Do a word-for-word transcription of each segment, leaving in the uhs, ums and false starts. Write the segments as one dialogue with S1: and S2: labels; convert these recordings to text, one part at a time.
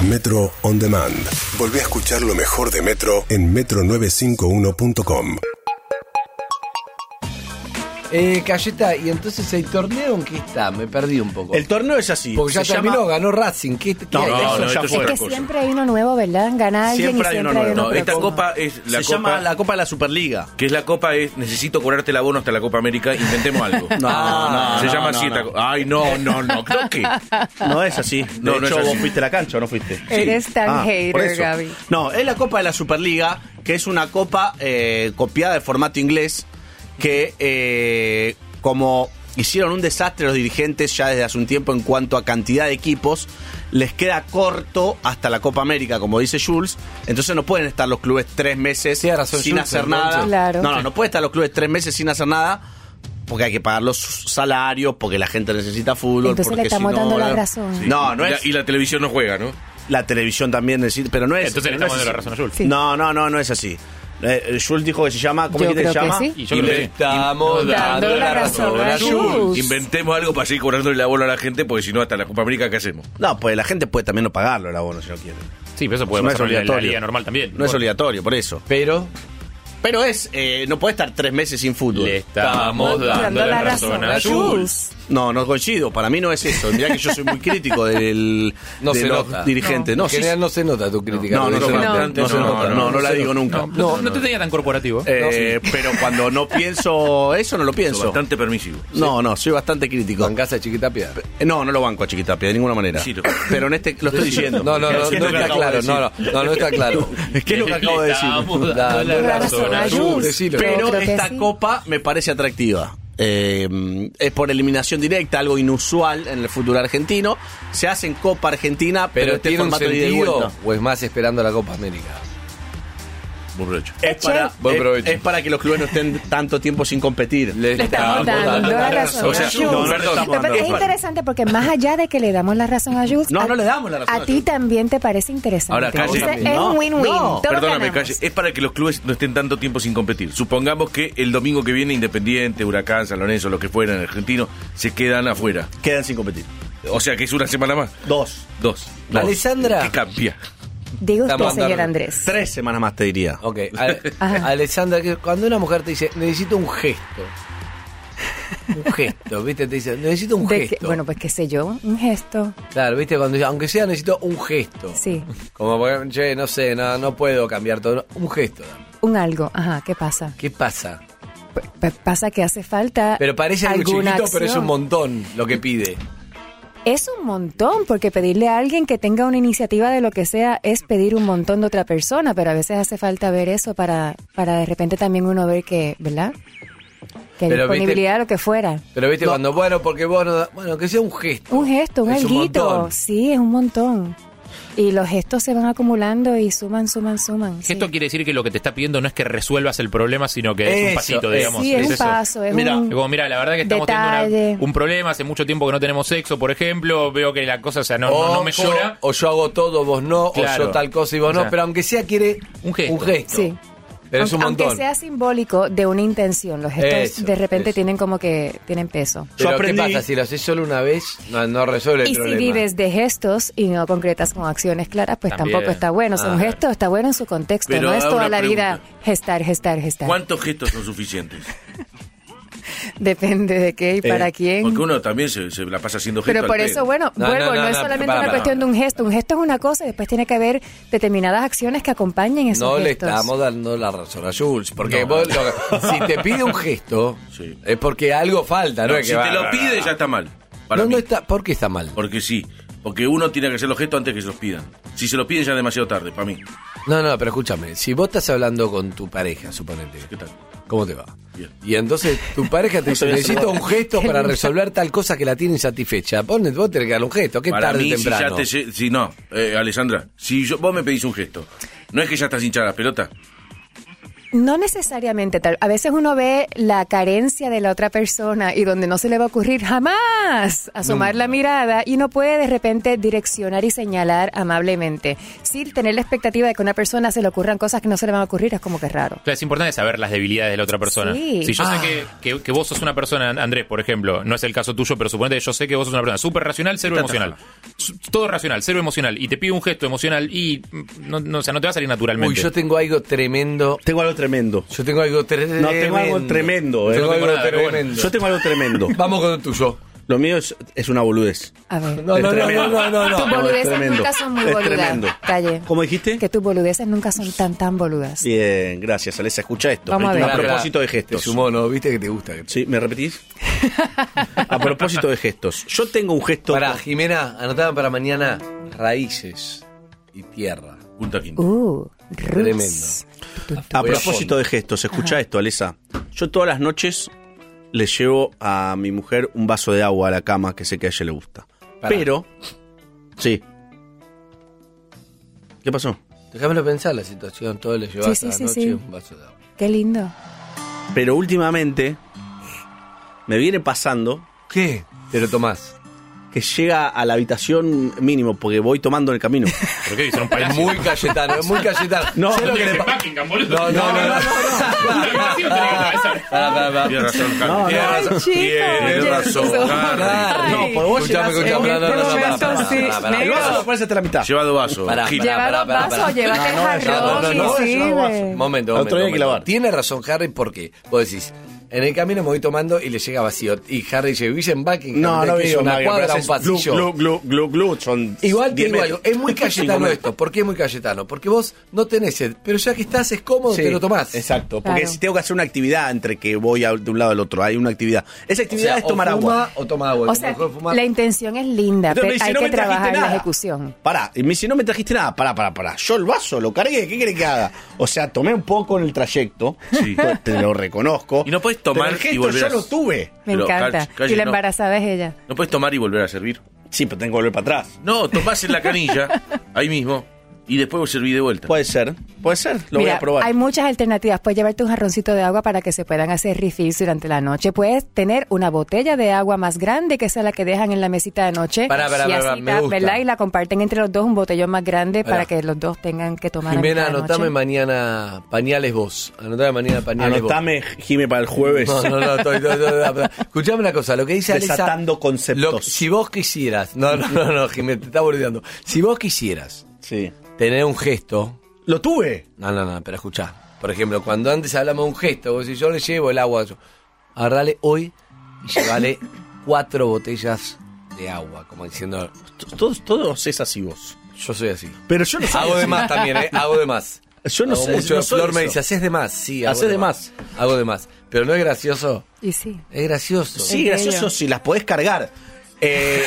S1: Metro On Demand. Volví a escuchar lo mejor de Metro en metro novecientos cincuenta y uno punto com.
S2: Eh, Cayeta, y entonces el torneo en qué está, me perdí un poco.
S3: El torneo es así.
S2: Porque ya
S3: se
S2: terminó,
S3: llama...
S2: ganó Racing. ¿Qué, qué
S3: No,
S2: hay?
S3: no,
S2: Eso
S3: no,
S2: ya
S3: esto
S2: fue.
S3: otra
S4: Es que
S3: cosa.
S4: siempre hay uno nuevo, ¿verdad? Gana alguien
S3: Siempre
S4: y
S3: hay
S4: siempre
S3: uno
S4: hay
S3: nuevo.
S4: uno
S5: No, esta
S4: próximo.
S5: copa es la
S3: se
S5: copa,
S3: llama la Copa de la Superliga.
S5: que es la copa es necesito cobrarte el abono hasta la Copa América, inventemos algo.
S3: No, no,
S5: Se
S3: no,
S5: llama
S3: no,
S5: así
S3: no.
S5: esta co- Ay, no, no, no, creo que
S3: No es así.
S5: No,
S3: De
S5: no
S3: hecho,
S5: es así.
S3: vos fuiste a la cancha o no fuiste.
S4: Eres tan
S3: Ah, por
S4: hater,
S3: eso.
S4: Gaby.
S3: No, es la Copa de la Superliga, que es una copa eh, copiada de formato inglés, que eh, como hicieron un desastre los dirigentes ya desde hace un tiempo en cuanto a cantidad de equipos, les queda corto hasta la Copa América, como dice Jules, entonces no pueden estar los clubes tres meses
S2: Tiene razón,
S3: sin
S2: Jules,
S3: hacer
S2: entonces.
S3: nada.
S4: Claro.
S3: No, no, no puede estar los clubes tres meses sin hacer nada. Porque hay que pagar los salarios, porque la gente necesita fútbol.
S4: Entonces
S3: porque
S4: le estamos
S3: si no,
S4: dando la
S3: no-
S4: razón.
S3: Sí. No, no
S5: y, la,
S3: es.
S5: y la televisión no juega, ¿no?
S3: La televisión también necesita, pero no es.
S6: Entonces le
S3: no
S6: estamos
S3: es
S6: dando la
S3: así.
S6: razón a Jules.
S4: Sí.
S3: No, no, no, no es así. Eh, Jules dijo que se llama. ¿Cómo
S4: Yo
S3: es que se
S4: creo que
S3: llama?
S4: sí.
S6: Y yo creo que sí.
S2: Estamos
S4: dando la razón a Jules.
S5: Inventemos algo para seguir cobrándole la bola a la gente, porque si no, hasta la Copa América, ¿qué hacemos?
S3: No, pues la gente puede también no pagarlo el abono si no quiere.
S6: Sí, pero eso puede
S3: No es
S6: pasar en la- en la
S3: obligatorio.
S6: liga normal también.
S3: No es
S6: Bueno.
S3: obligatorio, por eso.
S2: Pero
S3: Pero es. Eh, no puede estar tres meses sin fútbol.
S6: Le estamos dando la razón a Jules.
S3: No, no coincido. Para mí no es eso. Mirá que yo soy muy crítico del,
S2: no
S3: de
S2: se
S3: los
S2: nota.
S3: dirigentes. No,
S2: en
S3: sí,
S2: general no se nota tu crítica.
S3: no, no,
S2: Lo
S3: se
S2: dice-
S3: nota.
S4: No.
S3: No se nota. No, no la digo nunca.
S6: No, no, no te tenía tan corporativo.
S3: Eh, pero cuando no pienso eso, no lo
S5: Soy
S3: pienso.
S5: bastante permisivo.
S3: No, no, soy bastante crítico.
S2: En casa de Chiquitapia.
S3: Eh, No, no lo banco a Chiquitapia, de ninguna manera.
S5: Sí, lo-
S3: Pero en este, lo estoy diciendo.
S2: No, no, no,
S3: ¿Qué es
S2: no
S3: lo que
S2: está
S3: acabo de
S2: claro.
S3: decir?
S2: No, no, no, no está claro.
S3: ¿Qué es lo que acabo de decir?
S6: Estamos
S2: Da-
S6: dando
S2: da
S6: la
S4: razón a Jules.
S2: Decilo.
S4: Yo
S3: Pero
S4: creo que
S3: esta
S4: sí.
S3: copa me parece atractiva. Eh, es por eliminación directa, algo inusual en el fútbol argentino. Se hace en Copa Argentina, pero,
S2: Pero
S3: este
S2: tiene un
S3: formato de ida y
S2: sentido
S3: vuelta.
S2: o es más esperando la Copa América.
S5: Borracho.
S3: Es para,
S2: Buen
S3: es,
S2: provecho.
S3: es para que los clubes no estén tanto tiempo sin competir.
S2: Le
S4: Le estamos dando la razón
S5: O sea,
S4: a Jules.
S5: no, no le estamos
S4: Pero
S5: dando
S4: es
S5: la razón.
S4: interesante porque más allá de que le damos la razón a Jules,
S3: No,
S4: a,
S3: no le damos la razón
S4: a
S3: a
S4: ti
S3: Jules.
S4: también te parece interesante.
S5: Ahora, calle.
S4: Entonces,
S3: No,
S4: es un win-win.
S3: no.
S4: Todos
S5: Perdóname,
S4: ganamos.
S5: calle. Es para que los clubes no estén tanto tiempo sin competir. Supongamos que el domingo que viene Independiente, Huracán, San Lorenzo, lo que fuera en argentino, se quedan afuera.
S3: Quedan sin competir.
S5: O sea que es una semana más.
S3: Dos.
S5: Dos. Dos.
S2: Alessandra.
S5: ¿Qué cambia?
S4: Diga usted,
S2: Estamos
S4: señor
S2: dando-
S4: Andrés.
S3: Tres semanas más te diría.
S2: Ok, Ale-
S4: Ajá.
S2: Alessandra, que cuando una mujer te dice, necesito un gesto. Un gesto, ¿viste? Te dice, necesito un
S4: De que-
S2: gesto.
S4: bueno, pues qué sé yo, un gesto.
S2: Claro, ¿viste? Cuando dice, aunque sea, necesito un gesto.
S4: Sí,
S2: Como, porque, che, no sé, no, no puedo cambiar todo. Un gesto. dame.
S4: un algo. Ajá, ¿qué pasa?
S2: ¿Qué pasa?
S4: P- p- pasa que hace falta
S2: Pero parece algo
S4: alguna
S2: chiquito, pero es
S4: acción.
S2: un montón lo que pide.
S4: Es un montón, porque pedirle a alguien que tenga una iniciativa de lo que sea es pedir un montón de otra persona, pero a veces hace falta ver eso para, para de repente también uno ver que, ¿verdad? Que hay
S2: Pero,
S4: disponibilidad de lo que fuera.
S2: Pero viste,
S3: No.
S2: cuando, bueno, porque vos no da- bueno, que sea un gesto.
S4: Un gesto, un
S2: Es un
S4: alguito.
S2: montón.
S4: Sí, es un montón. Y los gestos se van acumulando y suman, suman, suman.
S6: Esto
S4: sí.
S6: quiere decir que lo que te está pidiendo no es que resuelvas el problema, sino que es un
S2: Eso,
S6: pasito,
S2: es-
S6: digamos.
S4: Sí, es un
S6: eso.
S4: paso, es
S3: Mira,
S4: un...
S6: Es como, mira, la verdad que estamos
S4: Detalle.
S6: teniendo una- un problema, hace mucho tiempo que no tenemos sexo, por ejemplo, veo que la cosa, o sea, no,
S2: o,
S6: no, no mejora.
S2: Yo, o yo hago todo, vos no,
S6: Claro.
S2: o yo tal cosa y vos
S6: O sea,
S2: no, pero aunque sea quiere
S6: un gesto.
S2: Un gesto.
S4: Sí.
S2: Pero es un
S4: aunque,
S2: montón.
S4: aunque sea simbólico de una intención, los gestos
S2: Eso,
S4: de repente
S2: eso.
S4: tienen como que tienen peso.
S2: Pero
S3: Yo aprendí-
S2: ¿qué pasa? Si lo haces solo una vez, no, no resuelve el
S4: Y si
S2: problema.
S4: vives de gestos y no concretas con acciones claras, pues
S6: También.
S4: tampoco está bueno. O sea, un
S2: Ah.
S4: gesto está bueno en su contexto,
S5: Pero
S4: no es
S5: hago
S4: toda
S5: una
S4: la vida
S5: pregunta.
S4: gestar, gestar, gestar.
S5: ¿Cuántos gestos son suficientes?
S4: Depende de qué y para quién.
S5: Porque uno también se, se la pasa haciendo gestos.
S4: Pero por
S5: al
S4: eso,
S5: pedo.
S4: bueno,
S2: No,
S4: vuelvo,
S2: no,
S4: no,
S2: no,
S4: es
S2: no,
S4: solamente
S2: para,
S4: una
S2: para.
S4: cuestión de un gesto. Un gesto es una cosa y después tiene que haber determinadas acciones que acompañen esos
S2: No le
S4: gestos.
S2: estamos dando la razón a Jules, porque
S5: No.
S2: vos lo- si te pide un gesto,
S5: Sí.
S2: es porque algo falta, ¿no?
S5: No,
S2: es
S5: si
S2: que
S5: te
S2: va-
S5: lo pide ya está mal. Para
S2: no,
S5: mí.
S2: no está, ¿por qué está mal?
S5: Porque sí. Porque uno tiene que hacer los gestos antes que se los pidan. Si se los piden ya es demasiado tarde, para mí.
S2: No, no, pero escúchame, si vos estás hablando con tu pareja, suponete,
S5: ¿Qué tal?
S2: ¿cómo te va?
S5: Bien.
S2: Y entonces tu pareja te dice, necesito un gesto para resolver tal cosa que la tiene insatisfecha. Vos, vos tenés que darle un gesto, ¿qué
S5: Para
S2: tarde
S5: mí,
S2: o temprano?
S5: si ya te... lle- Si no, eh, Alessandra, si yo, vos me pedís un gesto, ¿no es que ya estás hinchada la pelota?
S4: No necesariamente tal. A veces uno ve la carencia de la otra persona y donde no se le va a ocurrir jamás asomar no. la mirada y uno puede de repente direccionar y señalar amablemente. Sin tener la expectativa de que a una persona se le ocurran cosas que no se le van a ocurrir es como que raro.
S6: Claro, es importante saber las debilidades de la otra persona.
S4: Sí.
S6: Si yo
S2: Ah.
S6: sé que, que, que vos sos una persona, Andrés, por ejemplo, no es el caso tuyo, pero suponete que yo sé que vos sos una persona súper racional, cero emocional. Todo racional, cero emocional. Y te pido un gesto emocional y no, no, o sea, no te va a salir naturalmente.
S2: Uy, yo tengo algo tremendo.
S3: Tengo algo tremendo.
S2: Yo tengo algo tremendo.
S3: No, tengo algo tremendo. eh.
S2: Tengo
S3: No tengo
S2: algo
S3: nada, pero
S2: tremendo.
S3: bueno, yo tengo algo tremendo.
S2: Vamos con el tuyo.
S3: Lo mío es, es una boludez.
S4: A ver.
S2: No,
S3: Es
S2: no, no,
S3: tremendo.
S2: no, no, no.
S4: Tus
S3: no, es
S4: boludeces
S3: tremendo.
S4: nunca son muy
S3: Es
S4: boludas.
S3: tremendo.
S4: Calle.
S3: ¿Cómo dijiste?
S4: Que tus boludeces nunca son tan, tan boludas.
S3: Bien, gracias, Alesa. Escucha esto.
S4: Vamos a ver.
S3: A propósito de
S2: Te
S3: gestos.
S2: sumó, ¿no? ¿Viste que te gusta?
S3: Sí, ¿me repetís? A propósito de gestos. Yo tengo un gesto...
S2: Para, Jimena, anotame para mañana raíces y tierra.
S5: Punta Quinta.
S4: Uh,
S2: Tremendo.
S4: roots.
S3: A
S2: Voy a
S3: propósito
S2: fondo.
S3: de gestos, escucha esto, Alesa. Yo todas las noches le llevo a mi mujer un vaso de agua a la cama que sé que a ella le gusta.
S2: Pará.
S3: Pero... Sí. ¿Qué pasó?
S2: Déjamelo pensar la situación. Todo le llevas
S4: Sí, sí,
S2: a la
S4: sí,
S2: noche
S4: sí.
S2: un vaso de agua.
S4: Qué lindo.
S3: Pero últimamente me viene pasando
S2: ¿Qué? Te lo tomás.
S3: que llega a la habitación mínimo porque voy tomando en el camino.
S6: ¿Por qué? Son
S2: Es
S6: payasos.
S2: muy Cayetano, es muy Cayetano.
S3: No,
S2: ¿Sabés lo que le
S6: En
S2: pasa?
S6: Buckingham, boludo.
S2: No, no, no, no.
S6: La habitación tiene que atravesar.
S2: Pará, pará, pará.
S5: Tienes razón, Carlos.
S3: No,
S2: Tienes
S3: no.
S2: razón.
S4: Ay, chicos,
S2: Tienes
S4: ya
S2: razón,
S4: empezó.
S2: Harry.
S4: Ay.
S3: No, porque vos
S2: Escuchame,
S3: llegás-
S2: escuchame.
S4: en
S2: No, no, no,
S4: este
S2: no,
S4: momento
S2: pará,
S4: sí,
S2: pará, pará,
S3: El
S4: negro.
S3: vaso lo pones hasta la mitad.
S5: Lleva dos vasos.
S2: Pará,
S5: Gil.
S2: pará,
S4: Lleva
S2: pará,
S4: dos
S2: pará,
S4: vasos,
S2: pará.
S4: llévate el
S3: No, no,
S4: jarrón
S3: no, no,
S4: y
S3: no,
S4: sirve.
S3: no, no,
S2: Momento,
S3: Otro
S2: momento,
S3: día hay que
S2: momento.
S3: lavar.
S2: Tiene razón Harry porque vos decís, en el camino me voy tomando y le llega vacío. Y Harry dice, ¿vivís en Buckingham?
S3: No, no
S2: que es
S3: vivo,
S2: una
S3: Mario,
S2: cuadra,
S3: pero
S2: un
S3: haces
S2: pasillo.
S3: Glu, glu, glu, glu, son
S2: Igual te
S3: diez
S2: digo
S3: metros.
S2: algo, es muy
S3: Cinco
S2: Cayetano
S3: metros.
S2: esto. ¿Por qué es muy Cayetano? Porque vos no tenés sed, pero ya que estás es cómodo,
S3: Sí,
S2: te lo tomás.
S3: Exacto, porque
S4: Claro.
S3: si tengo que hacer una actividad entre que voy a- de un lado al otro, hay una actividad. Esa
S2: O
S3: actividad
S2: sea,
S3: es tomar
S2: o fuma
S3: agua.
S2: o toma agua.
S4: O sea,
S2: Mejor fumar.
S4: la intención es linda,
S3: Entonces me
S4: pero
S3: dice,
S4: hay
S3: no
S4: que
S3: me trajiste
S4: trabajar la
S3: nada.
S4: ejecución.
S3: Pará, y me dice, no me trajiste nada. Pará, pará, pará. Yo el vaso lo cargué, ¿qué querés que haga? O sea, tomé un poco en el trayecto,
S5: Sí.
S3: te lo reconozco.
S5: Y no podés tomar
S3: pero el gesto
S5: y volver
S3: yo
S5: a-
S3: lo tuve.
S4: Me
S5: Pero,
S4: encanta.
S5: calle- calle,
S4: y la
S5: no.
S4: embarazada es ella.
S5: ¿No puedes tomar y volver a servir?
S3: Sí, pero tengo que volver para atrás.
S5: No, tomás en la canilla, ahí mismo, y después vos servís de vuelta.
S3: Puede ser, puede ser, lo voy
S4: Mira,
S3: a probar.
S4: hay muchas alternativas. Puedes llevarte un jarroncito de agua para que se puedan hacer refills durante la noche. Puedes tener una botella de agua más grande, que sea la que dejan en la mesita de noche.
S2: Pará, pará,
S4: y
S2: pará,
S4: así
S2: me
S4: ta-
S2: gusta.
S4: ¿verdad? Y la comparten entre los dos, un botellón más grande
S2: Pará.
S4: para que los dos tengan que tomar. a
S2: Jimena,
S4: mitad de
S2: anotame
S4: noche.
S2: mañana pañales vos. Anotame mañana pañales vos.
S3: Anotame, Jime, para el jueves.
S2: No, no, no, estoy, estoy, estoy, estoy. Escuchame una cosa, lo que dice Alesa.
S3: Desatando conceptos.
S2: lo- si vos quisieras, no, no, no, no, Jimena, te está boludeando. Si vos quisieras
S3: Sí.
S2: tener un gesto,
S3: Lo tuve.
S2: no, no, no, pero escuchá. Por ejemplo, cuando antes hablamos de un gesto, vos decís, yo le llevo el agua, yo, agarrale hoy y llevale cuatro botellas de agua, como diciendo,
S3: Todos, todos es así vos.
S2: yo soy así.
S3: Pero yo no soy
S2: Hago de
S3: así.
S2: más también, ¿eh? Hago de más.
S3: Yo no
S2: Hago
S3: sé,
S2: mucho.
S3: no soy
S2: Flor me
S3: eso.
S2: dice, haces de más. Sí, hago
S3: Hacés de más.
S2: Hago de más. Pero no es gracioso.
S4: Y sí.
S2: Es gracioso.
S3: Sí,
S4: Es
S3: gracioso
S4: bello.
S3: si las podés cargar. Eh,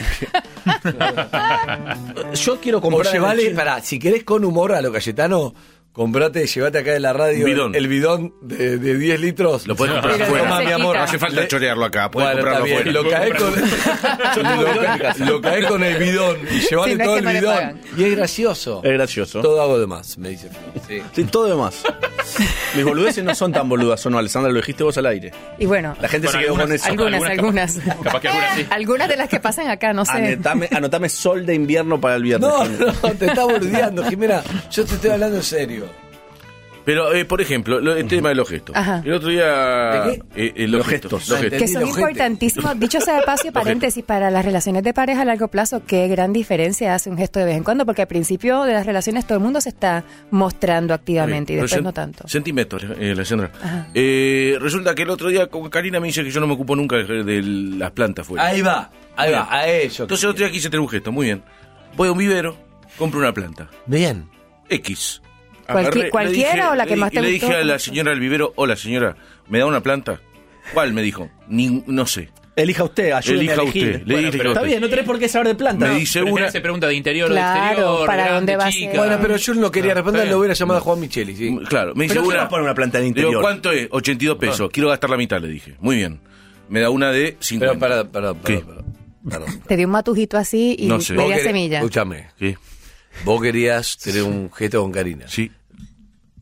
S3: yo quiero
S2: O
S3: comprar.
S2: llevale,
S3: el-
S2: pará, si querés con humor a lo Cayetano, comprate, llevate acá en la radio
S5: Bidón.
S2: el bidón de, de diez litros.
S5: Lo podés comprar
S4: Pero
S5: afuera.
S4: no se
S2: mi amor.
S4: quita.
S5: No hace falta
S2: Le-
S5: chorearlo acá, podés
S2: Bueno,
S5: comprarlo
S2: está bien.
S5: afuera.
S2: Lo caes con, lo, ca- lo caes con el bidón y llevale
S4: Sí, no es
S2: todo
S4: que
S2: el
S4: no le
S2: bidón.
S4: pagan.
S2: Y es gracioso.
S3: Es gracioso.
S2: Todo hago de más, me dice Flor. Sí.
S3: Sí, todo demás. Mis boludeces no son tan boludas, ¿o no, Alessandra? Lo dijiste vos al aire.
S4: Y bueno,
S3: La gente
S6: Bueno,
S3: se quedó con
S6: algunas-
S3: eso.
S4: algunas,
S6: algunas
S4: algunas.
S6: capaz- capaz que algunas sí.
S4: Algunas de las que pasan acá, no sé.
S3: Anotame, anotame sol de invierno para el viernes.
S2: No,
S3: Jimmy.
S2: no, te está boludeando, Jimena. Yo te estoy hablando en serio.
S5: Pero, eh, por ejemplo, lo- el tema de los gestos.
S4: Ajá.
S5: El otro día...
S2: ¿De qué?
S5: eh, eh, los,
S3: Los
S5: gestos.
S3: gestos.
S5: Los
S2: Ah,
S5: gestos.
S4: Que son
S2: Los gente.
S4: importantísimos. Dicho sea de paso y paréntesis, para las relaciones de pareja a largo plazo, qué gran diferencia hace un gesto de vez en cuando, porque al principio de las relaciones todo el mundo se está mostrando activamente y
S5: Pero
S4: después
S5: sen-
S4: no tanto.
S5: Centímetros, eh, Alessandra.
S4: Ajá.
S5: Eh, resulta que el otro día con Karina me dice que yo no me ocupo nunca de, de las plantas fuera.
S2: Ahí va, ahí va, a ello.
S5: Entonces el otro día quise tener un gesto, muy bien. Voy a un vivero, compro una planta.
S2: Bien.
S5: X.
S4: Cualqui-
S5: Agarré, le
S4: ¿cualquiera
S5: dije-
S4: o la que
S5: le-
S4: más te
S5: y le
S4: gustó?
S5: dije a la señora del vivero, hola señora, ¿me da una planta? ¿Cuál? Me dijo. Ni, no sé.
S3: Elija usted, ayúdeme
S5: Elija
S3: a elegir.
S5: usted, le
S3: Bueno,
S5: dije
S3: pero
S5: a
S3: está
S5: usted.
S3: bien, no tenés por qué saber de planta.
S5: Me
S3: ¿no?
S5: dice
S6: Pero en
S5: una...
S6: general se pregunta de interior o de
S4: Claro,
S6: exterior.
S4: ¿para
S6: grande,
S4: dónde va a
S6: chica.
S4: ser?
S2: Bueno, pero yo no quería responder,
S6: está
S2: lo hubiera
S6: bien.
S2: llamado a Juan Micheli, sí.
S5: Claro, me dice
S3: Pero ¿quién
S5: una...
S3: va a poner una planta en el
S5: Digo,
S3: interior?
S5: ¿cuánto es? ochenta y dos pesos. Quiero gastar la mitad, le dije. Muy bien. Me da una de cincuenta.
S2: Pero, perdón, perdón,
S5: ¿Qué?
S2: perdón, perdón. perdón.
S4: Te dio un matujito así y
S5: No sé.
S4: media
S2: Vos querés-
S4: semilla.
S2: Escúchame.
S5: ¿Qué?
S2: Vos querías tener un gesto con Karina.
S5: Sí.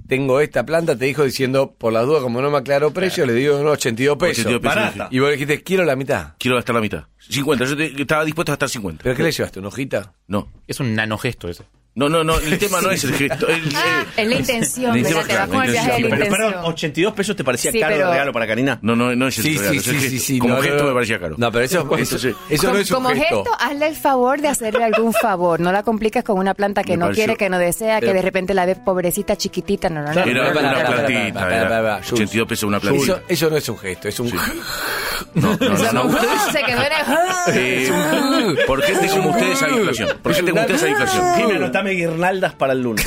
S2: tengo esta planta, te dijo diciendo, por las dudas, como no me aclaró precio, le digo unos ochenta y dos pesos.
S5: ochenta y dos pesos.
S3: Barata.
S2: Y vos dijiste, quiero la mitad.
S5: Quiero gastar la mitad. cincuenta, yo te- estaba dispuesto a gastar cincuenta.
S2: ¿Pero qué le llevaste? ¿Una hojita?
S5: No.
S6: Es un nanogesto ese.
S5: No, no, no, el tema no es el gesto. el-
S4: Ah,
S5: eh,
S4: es la intención,
S5: el tema,
S4: ¿verdad? Te vas
S5: claro,
S4: con el
S5: la
S4: viaje de la
S5: intención.
S3: Pero,
S4: intención.
S3: perdón, ochenta y dos pesos te parecía
S4: Sí,
S3: caro
S4: pero-
S3: de regalo para Karina.
S5: no, no, no es el
S2: Sí,
S5: regalo,
S2: sí,
S5: es el
S2: sí, sí,
S5: gesto.
S2: sí.
S5: Como
S2: no,
S5: gesto
S2: no, no.
S5: me parecía caro.
S2: No, pero eso, eso,
S5: Entonces-
S2: eso no
S4: como,
S2: es un
S4: como
S2: gesto.
S4: gesto, hazle el favor de hacerle algún favor. No la compliques con una planta que
S5: Me
S4: no
S5: pareció-
S4: quiere, que no desea, que
S2: Pero-
S4: de repente la ves pobrecita, chiquitita. No, no, no.
S3: Claro.
S5: Era
S2: Pará,
S5: una
S2: pará, pará,
S5: plantita,
S2: pará, pará,
S5: era
S2: pará, Jules.
S5: ochenta y dos pesos una plantita.
S2: Eso, eso no es un gesto, es un...
S5: No, no, no, no. Ustedes,
S4: Se quedó en el...
S5: eh, ¿por qué te como ustedes esa inflación? ¿Por qué te ustedes esa inflación?
S3: Jimmy, anotame guirnaldas para el lunes.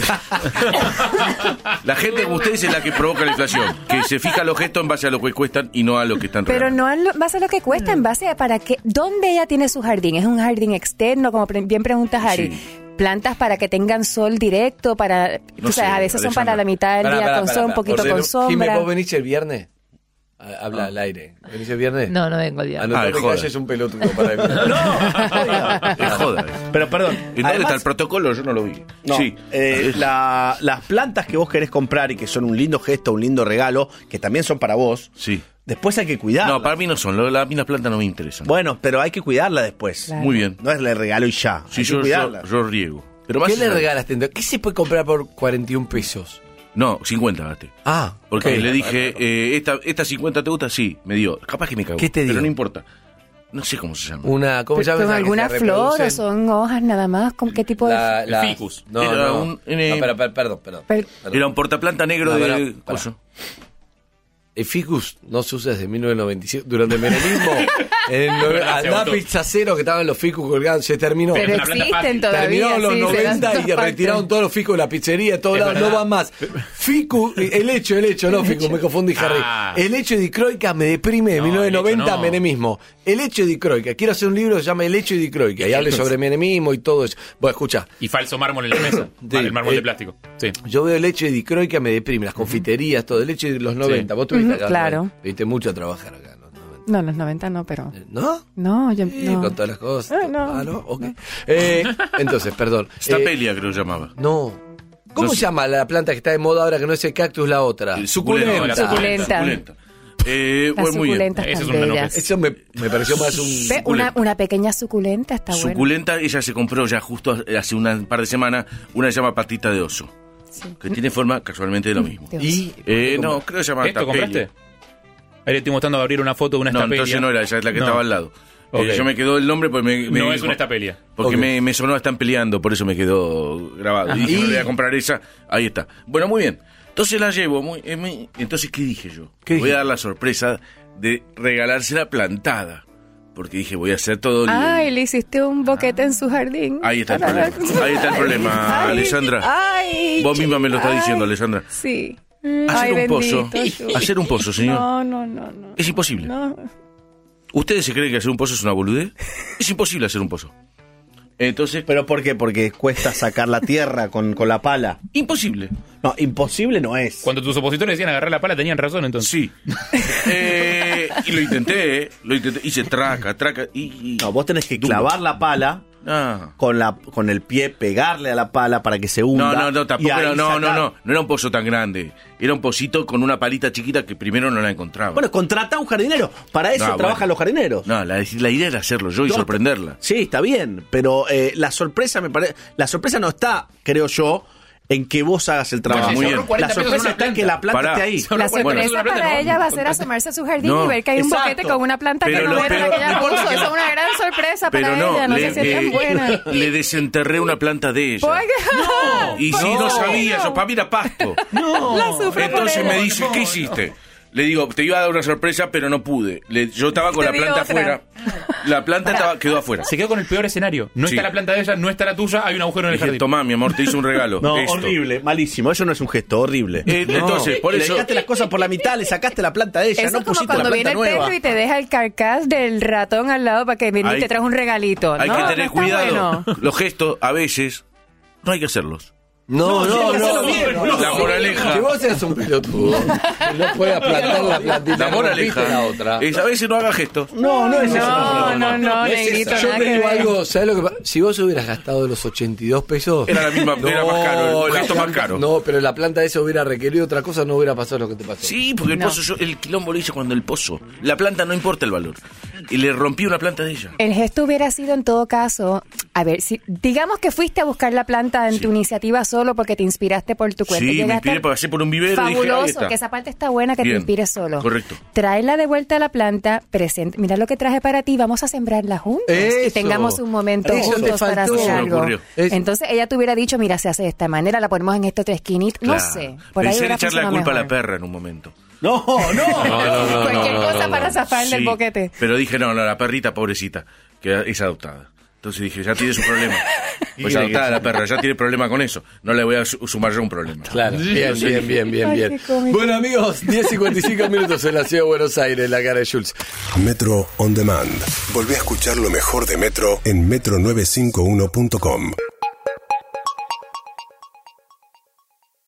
S5: La gente como ustedes es la que provoca la inflación, que se fija los gestos en base a lo que cuestan y no a lo que están
S4: Pero
S5: regalando.
S4: no en lo- en base a lo que cuesta, en base a para qué, dónde ella tiene su jardín. Es un jardín externo, como pre- bien preguntas Harry.
S5: Sí.
S4: Plantas para que tengan sol directo, para,
S5: No
S4: tú sabes,
S5: sé,
S4: a veces son
S5: Alejandra.
S4: para la mitad del
S2: Pará,
S4: día
S2: pará,
S4: con
S2: pará,
S4: sol, un
S2: pará.
S4: poquito
S2: Ordeno.
S4: con sombra.
S2: Jimé, ¿vos venís el viernes? Ha- Habla al aire. ¿Venís el viernes?
S7: No, no vengo el día.
S2: Anotate
S5: Ah,
S2: que
S5: joder.
S2: hayas un pelotudo para el
S5: Es joda.
S3: Pero perdón.
S5: ¿Y dónde
S3: además-
S5: está el protocolo? Yo no lo vi.
S3: No,
S5: Sí.
S3: eh, la- las plantas que vos querés comprar y que son un lindo gesto, un lindo regalo, que también son para vos,
S5: Sí.
S3: después hay que cuidarlas.
S5: No, para mí no son. lo- la- A mí las plantas no me interesan.
S3: Bueno, pero hay que cuidarla después.
S4: Claro.
S5: Muy bien.
S3: No es le regalo y ya.
S5: Sí,
S3: hay
S5: yo,
S3: que cuidarla.
S5: yo, yo riego. Pero más
S2: ¿Qué le
S5: allá-
S2: regalaste? ¿Qué se puede comprar por cuarenta y un pesos?
S5: No, cincuenta gasté.
S2: Ah,
S5: Porque
S2: ok.
S5: le dije, eh, esta, ¿esta cincuenta te gusta? Sí, me dio. Capaz que me cagó.
S2: ¿Qué te dio?
S5: Pero no importa. No sé cómo se llama.
S2: Una, ¿cómo se
S4: Pero
S2: llama?
S4: ¿Con
S2: esa que
S4: alguna
S2: se
S4: flor o
S2: reproducen?
S4: son hojas nada más? ¿Con qué tipo de...?
S2: La, la-
S6: El ficus.
S2: No,
S5: Era
S2: no.
S5: un- eh,
S2: No, pero, pero, perdón, perdón.
S4: Per-
S2: perdón.
S5: Era un portaplanta negro
S2: No,
S5: de...
S2: pará, pará.
S5: coso.
S2: El ficus no se usa desde mil novecientos noventa y siete. Durante el menemismo, en el nove-
S6: verdad, se
S2: andá
S6: agotó.
S2: Pizza Cero que estaban los ficus colgando. Se terminó.
S4: Pero
S6: una planta
S4: existen
S6: fácil.
S4: todavía.
S2: Terminaron los
S4: sí, se
S2: noventa
S4: dan
S2: y
S4: todas
S2: retiraron
S4: partes.
S2: todos los ficus de la pizzería, de todos
S6: Es
S2: lados, no
S6: verdad.
S2: van más. Ficu, el hecho, el hecho, no Ficu, me confundí, Harry.
S6: Ah.
S2: El hecho de dicroica me deprime de
S6: No,
S2: mil novecientos noventa
S6: el hecho no.
S2: menemismo. El hecho de dicroica. Quiero hacer un libro que se llama El hecho de dicroica y hable sobre menemismo y todo eso. Bueno, escucha.
S6: Y falso mármol en la mesa.
S2: Sí,
S6: el mármol
S2: eh,
S6: de plástico. Sí.
S2: Yo veo el hecho de dicroica me deprime, las confiterías, todo. El hecho de los noventa. Vos tuviste
S4: Ujú,
S2: acá.
S4: claro.
S2: ¿no? Viste mucho a trabajar acá. en los noventa.
S4: No, los noventa no, pero...
S2: ¿No?
S4: No, yo
S2: Sí,
S4: no.
S2: con todas las cosas.
S4: Ah, no.
S2: Ah, ¿no? Ok. Eh, entonces, perdón.
S5: Esta
S2: Eh,
S5: pelia creo que llamaba.
S2: No. ¿Cómo
S5: No
S2: se
S5: sé.
S2: llama la planta que está de moda ahora que no es el cactus, la otra?
S5: El
S2: Suculenta.
S6: No, la
S4: Suculenta.
S5: Suculenta. Eh,
S4: Las
S5: bueno, muy bien.
S4: suculentas
S6: Ese es
S4: tan
S6: un menú
S4: bellas.
S6: que-
S2: Eso me, me pareció más un...
S4: Ve, una, una pequeña suculenta está buena.
S5: Suculenta, ella se compró ya justo hace un par de semanas una que se llama patita de oso. Que tiene forma casualmente de lo mismo.
S4: Dios.
S2: Y...
S5: Eh, no, creo que se llama
S6: ¿Esto
S5: tapelia.
S6: compraste? Ahí le estoy mostrando a abrir una foto de una
S5: No,
S6: estapelia.
S5: entonces no era, ella es la que
S6: No.
S5: estaba al lado.
S6: Ok.
S5: Eh, yo me quedó el nombre, pues me, me
S6: No
S5: dijo-
S6: es una estapelia.
S5: Porque
S2: Ok.
S5: me, me sonó, están peleando, por eso me quedó grabado. Y dije,
S2: Y-
S5: no le voy a comprar esa, ahí está. Bueno, muy bien. Entonces la llevo, muy, eh, muy- entonces, ¿qué dije yo?
S2: ¿Qué
S5: voy
S2: dijiste?
S5: a dar la sorpresa de regalársela plantada. Porque dije, voy a hacer todo el...
S4: Ay, le hiciste un boquete en su jardín.
S5: Ahí está el problema. Ahí está el problema,
S4: Ay,
S5: Alessandra.
S4: Ay,
S5: Vos misma me lo estás
S4: ay,
S5: diciendo, Alessandra.
S4: Sí.
S5: Hacer
S4: Ay,
S5: un pozo.
S4: bendito, Yu.
S5: Hacer un pozo, señor.
S4: No, no, no, no.
S5: Es imposible.
S4: No.
S5: ¿Ustedes se creen que hacer un pozo es una boludez? Es imposible hacer un pozo. Entonces,
S3: ¿Pero por qué? Porque cuesta sacar la tierra con, con la pala.
S5: imposible.
S3: No, imposible no es.
S6: Cuando tus opositores decían agarrar la pala, tenían razón entonces.
S5: Sí. Eh, y lo intenté, eh, lo intenté. Hice traca, traca. Y, y-
S3: No, vos tenés que
S5: Duro.
S3: clavar la pala
S5: Ah.
S3: con la con el pie, pegarle a la pala para que se hunda.
S5: No, no, no,
S3: y
S5: tampoco
S3: ahí
S5: era, no, no,
S3: sacar.
S5: no, no era un pozo tan grande. Era un pocito con una palita chiquita que primero no la encontraba.
S3: Bueno, contrata a un jardinero. Para eso
S5: No,
S3: trabajan
S5: bueno.
S3: los jardineros.
S5: No, la, la idea era hacerlo yo y
S3: No,
S5: sorprenderla.
S3: Sí, está bien, pero eh, la sorpresa me parece, la sorpresa no está, creo yo, en que vos hagas el trabajo.
S5: Muy
S6: se
S5: bien.
S6: ahorró cuarenta
S3: La
S6: pesos en
S3: sorpresa
S6: una
S3: está en que
S6: planta.
S3: la planta
S5: Pará.
S3: esté ahí.
S6: Se ahorró
S4: La
S6: cuarenta pesos en
S4: sorpresa
S6: una planta,
S4: para
S6: no,
S4: ella va a ser
S6: con-
S4: asomarse a su jardín
S5: No,
S4: y ver que hay un
S3: exacto.
S4: boquete con una planta
S5: Pero
S4: que no
S5: lo
S4: era la
S5: peor-
S4: que ella
S5: no importa
S4: puso.
S5: que
S4: Eso
S5: no-
S4: es una gran sorpresa
S5: Pero
S4: para
S5: no,
S4: ella. No
S5: le,
S4: sé si es tan
S5: le-
S4: buena.
S5: le desenterré una planta de ella.
S4: ¿Por qué?
S5: Y si no,
S4: No.
S5: sabía, yo para mí era pasto.
S4: La sufro por
S5: Entonces
S4: ella.
S5: me dice, ¿qué hiciste? Le digo, te iba a dar una sorpresa, pero no pude. Le- yo estaba con
S4: Te
S5: la
S4: di
S5: planta
S4: otra.
S5: afuera. La planta estaba, quedó afuera.
S6: Se quedó con el peor escenario. No
S5: Sí.
S6: está la planta de ella, no está la tuya, hay un agujero en el
S5: Dije,
S6: jardín.
S5: tomá, mi amor, te hice un regalo.
S3: No,
S5: Esto.
S3: horrible, malísimo. Eso no es un gesto, horrible.
S5: Eh, entonces, por
S3: le
S5: eso...
S3: dejaste las cosas por la mitad, le sacaste la planta de ella,
S4: Eso
S3: no
S4: es como
S3: pusiste la
S4: cuando
S3: planta
S4: viene el
S3: nueva.
S4: perro y te deja el carcas del ratón al lado para que viene y
S5: Hay-
S4: te traes un regalito.
S5: Hay
S4: No,
S5: que
S4: no
S5: tener
S4: está
S5: cuidado.
S4: bueno.
S5: Los gestos, a veces, no hay que hacerlos.
S2: No, no,
S3: sí,
S2: no.
S3: hacelo bien,
S2: no,
S3: boludo.
S5: La moraleja.
S2: Que vos seas un pelotudo. Que no puedas plantar la plantita.
S5: La moraleja.
S2: rompiste la otra.
S5: Es a veces no haga gestos.
S3: No, no es eso.
S4: No, no, no,
S2: es
S4: negrito,
S2: esa. Yo
S4: nada
S2: te
S4: que
S2: digo
S4: ver.
S2: algo, ¿sabes lo que pasa? Si vos hubieras gastado los ochenta y dos pesos.
S5: Era la misma, era más caro, el
S2: la
S5: gesto más
S2: planta-
S5: caro.
S2: No, pero la planta esa hubiera requerido otra cosa, no hubiera pasado lo que te pasó.
S5: Sí, porque el
S4: No.
S5: pozo, yo, el quilombo lo hice cuando el pozo. La planta no importa el valor. Y le rompí una planta de ella.
S4: El gesto hubiera sido en todo caso, a ver, si digamos que fuiste a buscar la planta en
S5: Sí.
S4: tu iniciativa solo porque te inspiraste por tu cuenta.
S5: Sí, me
S4: Llegaste
S5: inspiré, pasé por un vivero y dije, ahí
S4: fabuloso,
S5: está.
S4: que esa parte está buena, que
S5: Bien,
S4: te inspires solo.
S5: correcto.
S4: Tráela de vuelta a la planta, presente, mira lo que traje para ti, vamos a sembrarla juntos y
S2: Eso.
S4: tengamos un momento
S2: Eso te
S4: juntos para
S2: faltó.
S4: hacer
S2: Se me
S4: algo.
S5: ocurrió.
S2: Es-
S4: Entonces ella te hubiera dicho, mira, se hace de esta manera, la ponemos en estos tres esquinitas, no
S5: Claro.
S4: sé, por ahí
S5: Pensé en
S4: hubiera
S5: echarle la
S4: funcionado
S5: culpa a la
S4: mejor.
S5: perra en un momento.
S3: No, no.
S2: No, no, no,
S4: Cualquier
S2: no, no,
S4: cosa
S2: no,
S4: para
S2: no.
S4: zafar del
S5: Sí,
S4: boquete.
S5: Pero dije, no, no, la perrita pobrecita, que es adoptada. Entonces dije, ya tiene su problema. Pues
S2: ¿Y
S5: adoptada
S2: qué?
S5: la perra, ya tiene problema con eso. No le voy a su- sumar yo un problema.
S2: Claro, bien, bien, bien, bien,
S4: Ay,
S2: bien.
S4: qué cómico.
S2: Bueno, amigos, diez cincuenta y cinco minutos en la ciudad de Buenos Aires, la cara de Schultz.
S1: Metro On Demand. Volvé a escuchar lo mejor de Metro en metro novecientos cincuenta y uno punto com.